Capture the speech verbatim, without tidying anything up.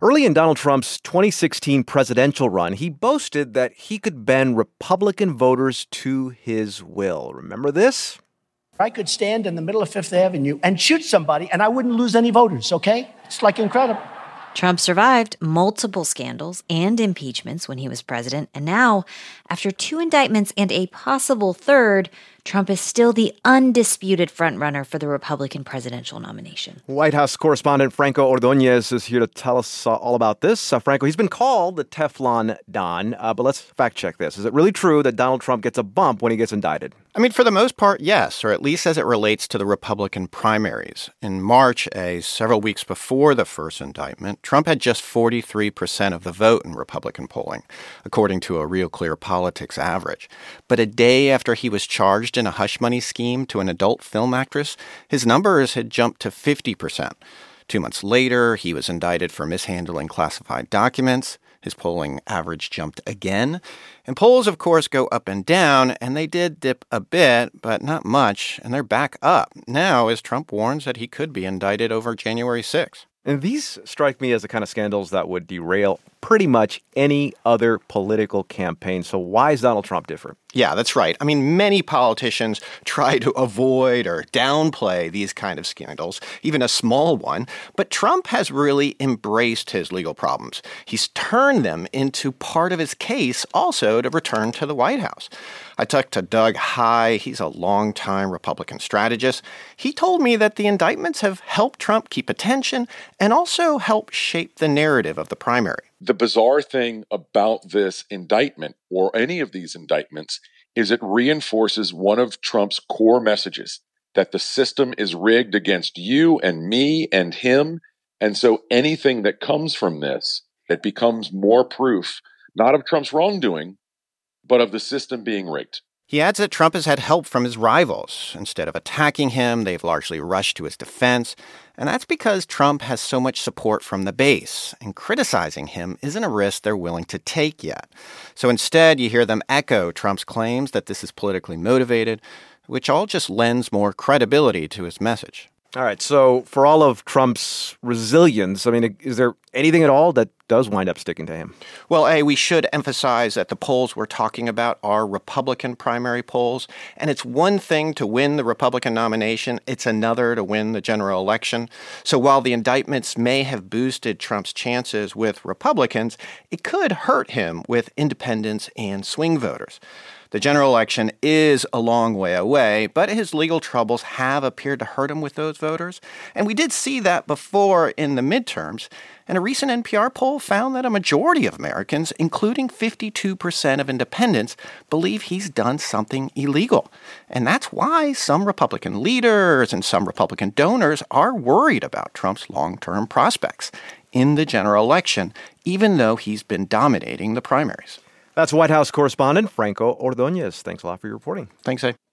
Early in Donald Trump's twenty sixteen presidential run, he boasted that he could bend Republican voters to his will. Remember this? I could stand in the middle of Fifth Avenue and shoot somebody, and I wouldn't lose any voters, okay? It's like incredible. Trump survived multiple scandals and impeachments when he was president, and now, after two indictments and a possible third, Trump is still the undisputed frontrunner for the Republican presidential nomination. White House correspondent Franco Ordonez is here to tell us uh, all about this. Uh, Franco, he's been called the Teflon Don, uh, but let's fact check this. Is it really true that Donald Trump gets a bump when he gets indicted? I mean, for the most part, yes, or at least as it relates to the Republican primaries. In March, a several weeks before the first indictment, Trump had just forty-three percent of the vote in Republican polling, according to a Real Clear Politics average. But a day after he was charged in a hush money scheme to an adult film actress, his numbers had jumped to fifty percent. Two months later, he was indicted for mishandling classified documents. His polling average jumped again. And polls, of course, go up and down, and they did dip a bit, but not much, and they're back up now as Trump warns that he could be indicted over January sixth. And these strike me as the kind of scandals that would derail pretty much any other political campaign. So why is Donald Trump different? Yeah, that's right. I mean, many politicians try to avoid or downplay these kind of scandals, even a small one. But Trump has really embraced his legal problems. He's turned them into part of his case also to return to the White House. I talked to Doug Heye. He's a longtime Republican strategist. He told me that the indictments have helped Trump keep attention and also help shape the narrative of the primary. The bizarre thing about this indictment, or any of these indictments, is it reinforces one of Trump's core messages, that the system is rigged against you and me and him. And so anything that comes from this, it becomes more proof, not of Trump's wrongdoing, but of the system being rigged. He adds that Trump has had help from his rivals. Instead of attacking him, they've largely rushed to his defense. And that's because Trump has so much support from the base, and criticizing him isn't a risk they're willing to take yet. So instead, you hear them echo Trump's claims that this is politically motivated, which all just lends more credibility to his message. All right, so for all of Trump's resilience, I mean, is there anything at all that does wind up sticking to him? Well, A, we should emphasize that the polls we're talking about are Republican primary polls, and it's one thing to win the Republican nomination, it's another to win the general election. So while the indictments may have boosted Trump's chances with Republicans, it could hurt him with independents and swing voters. The general election is a long way away, but his legal troubles have appeared to hurt him with those voters. And we did see that before in the midterms. And a recent N P R poll found that a majority of Americans, including fifty-two percent of independents, believe he's done something illegal. And that's why some Republican leaders and some Republican donors are worried about Trump's long-term prospects in the general election, even though he's been dominating the primaries. That's White House correspondent Franco Ordonez. Thanks a lot for your reporting. Thanks, A.